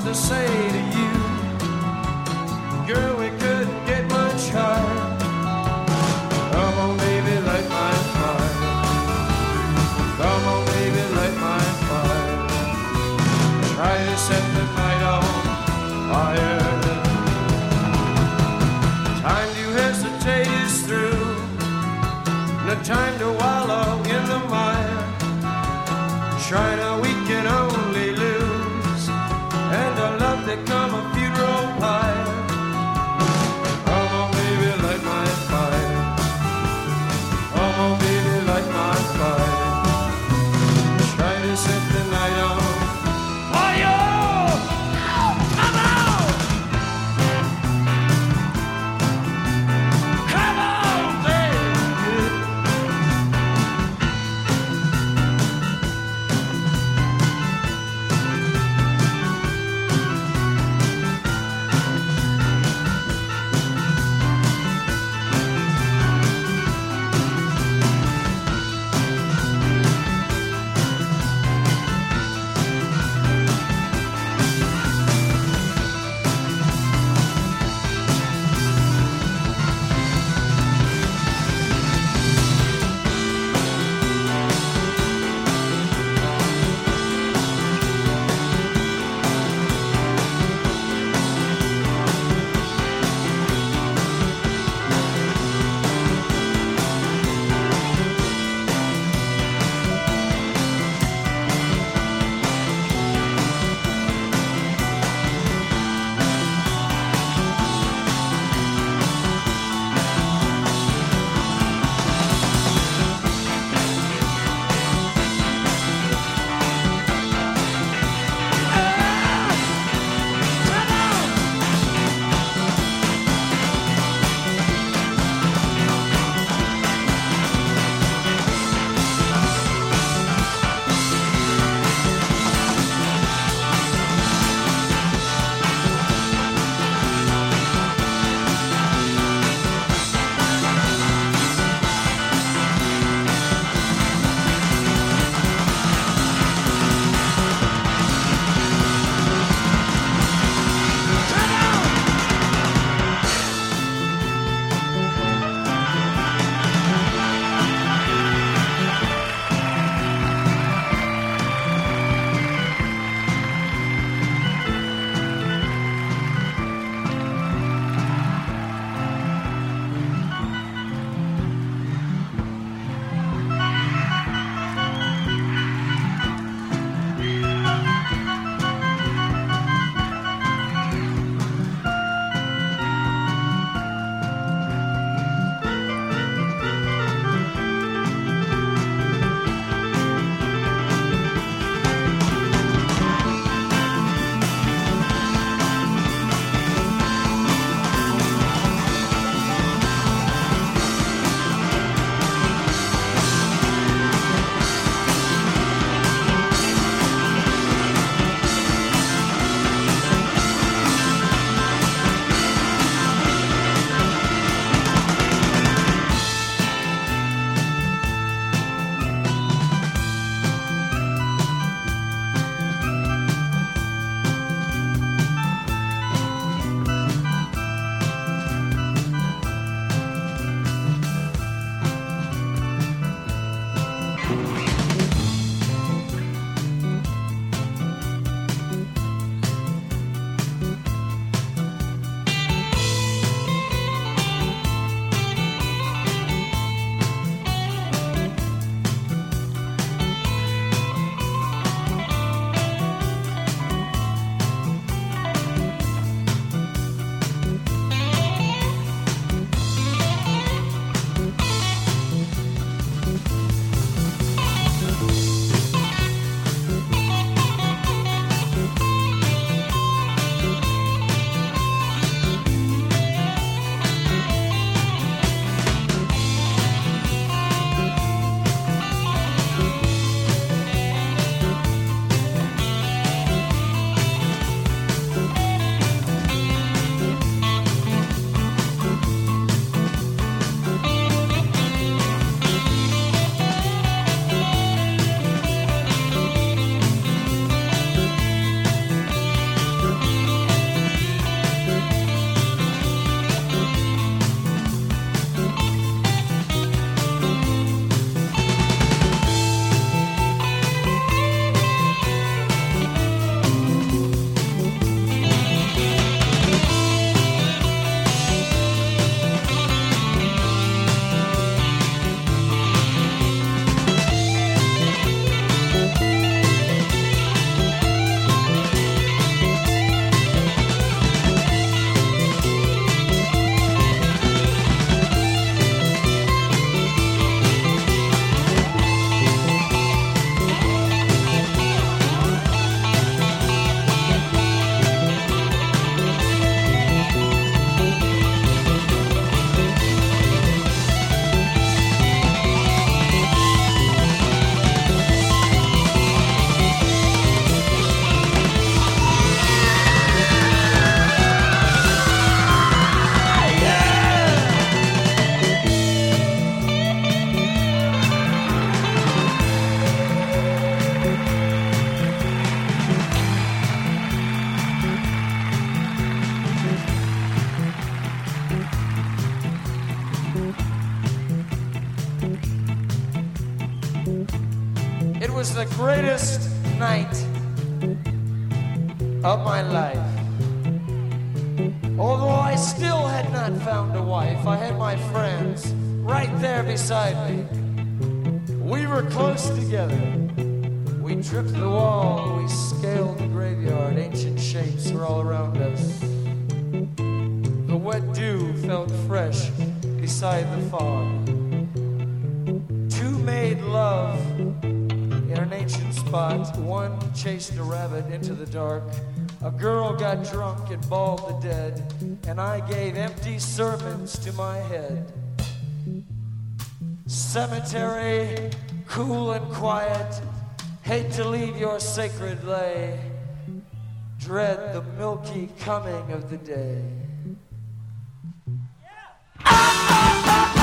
to say to you, girl, we couldn't get much higher. Come on, baby, light my fire. Come on, baby, light my fire. Try to set the night on fire. Time to hesitate is through. No time to wallow in the mire. China, we can only lose, and a love become a funeral pyre. Come on, baby, light my fire. Come on, baby, light my fire. Try to set the night on fire. Come on! Come on, baby. was the greatest night of my life. Although I still had not found a wife, I had my friends right there beside me. We were close together. We tripped the wall, we scaled the graveyard, ancient shapes were all around us. The wet dew felt fresh beside the fog. Two made love in an ancient spot. One chased a rabbit into the dark. A girl got drunk and bawled the dead, and I gave empty sermons to my head. Cemetery, cool and quiet, hate to leave your sacred lay, dread the milky coming of the day. Yeah.